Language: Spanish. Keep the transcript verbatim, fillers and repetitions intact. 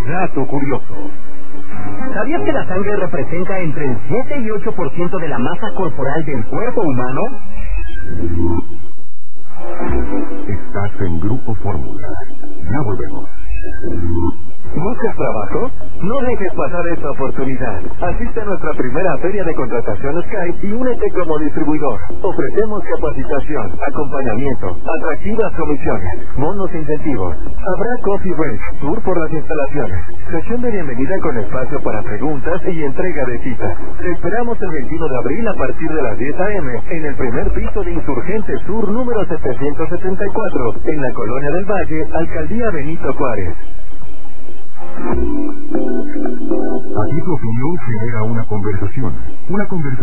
Dato curioso. ¿Sabías que la sangre representa entre el siete y ocho por ciento de la masa corporal del cuerpo humano? Estás en Grupo Fórmula. Ya volvemos. ¿Buscas trabajo? No dejes pasar esta oportunidad. Asiste a nuestra primera feria de contratación Skype y únete como distribuidor. Ofrecemos capacitación, acompañamiento, atractivas comisiones, bonos e incentivos. Habrá coffee break, tour por las instalaciones, sesión de bienvenida con espacio para preguntas y entrega de citas. Te esperamos el veintiuno de abril a partir de las diez a eme en el primer piso de Insurgente Sur número setecientos setenta y cuatro, en la Colonia del Valle, Alcaldía Benito Juárez. Aquí tu opinión genera una conversación. Una conversación.